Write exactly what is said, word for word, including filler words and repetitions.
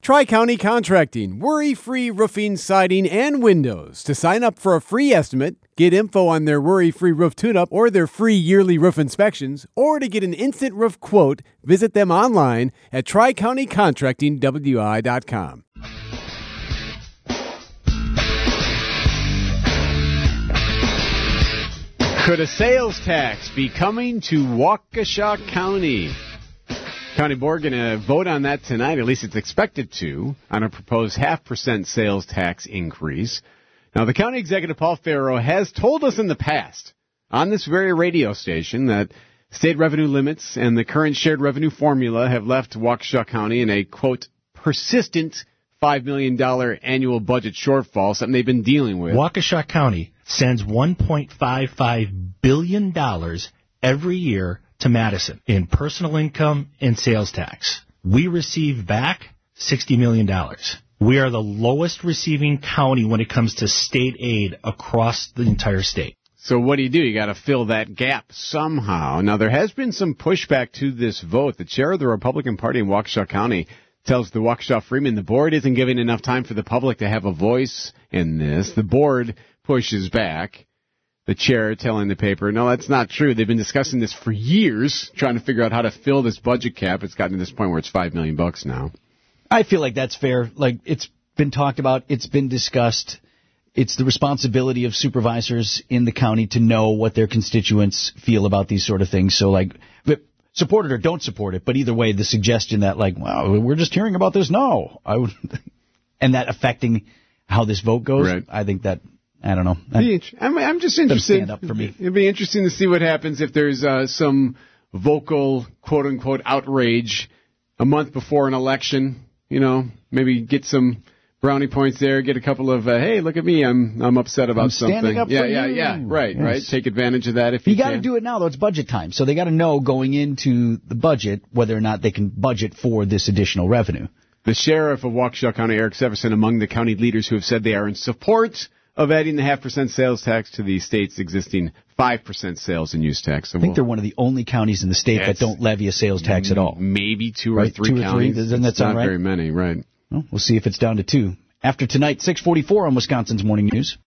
Tri-County Contracting, worry-free roofing, siding, and windows. To sign up for a free estimate, get info on their worry-free roof tune-up or their free yearly roof inspections, or to get an instant roof quote, visit them online at tri county contracting w i dot com. Could a sales tax be coming to Waukesha County? County Board going to vote on that tonight, at least it's expected to, on a proposed half percent sales tax increase. Now, the county executive, Paul Farrow, has told us in the past on this very radio station that state revenue limits and the current shared revenue formula have left Waukesha County in a, quote, persistent five million dollars annual budget shortfall, something they've been dealing with. Waukesha County sends one point five five billion dollars every year to Madison in personal income and sales tax. We receive back sixty million dollars. We are the lowest receiving county when it comes to state aid across the entire state. So what do you do? You got to fill that gap somehow. Now, there has been some pushback to this vote. The chair of the Republican Party in Waukesha County tells the Waukesha Freeman the board isn't giving enough time for the public to have a voice in this. The board pushes back. The chair telling the paper, no, that's not true. They've been discussing this for years, trying to figure out how to fill this budget cap. It's gotten to this point where it's five million bucks now. I feel like that's fair. Like, it's been talked about. It's been discussed. It's the responsibility of supervisors in the county to know what their constituents feel about these sort of things. So, like, support it or don't support it. But either way, the suggestion that, like, wow, we're just hearing about this now, I would, and that affecting how this vote goes, right. I think that, I don't know. I'm, I'm just interested. Stand up for me. It'd be interesting to see what happens if there's uh, some vocal, quote-unquote, outrage a month before an election. You know, maybe get some brownie points there, get a couple of, uh, hey, look at me, I'm I'm upset about I'm something. Standing up yeah, for yeah, you. yeah, right, yes. right. Take advantage of that if you, you got can. to do it now, though. It's budget time. So they got to know going into the budget whether or not they can budget for this additional revenue. The sheriff of Waukesha County, Eric Severson, among the county leaders who have said they are in support of adding the half percent sales tax to the state's existing five percent sales and use tax. So I think we'll, they're one of the only counties in the state that don't levy a sales tax at all. Maybe two right? or three two counties. Or three. Doesn't that it's sound not right? very many, right? Well, we'll see if it's down to two. After tonight, six forty-four on Wisconsin's Morning News.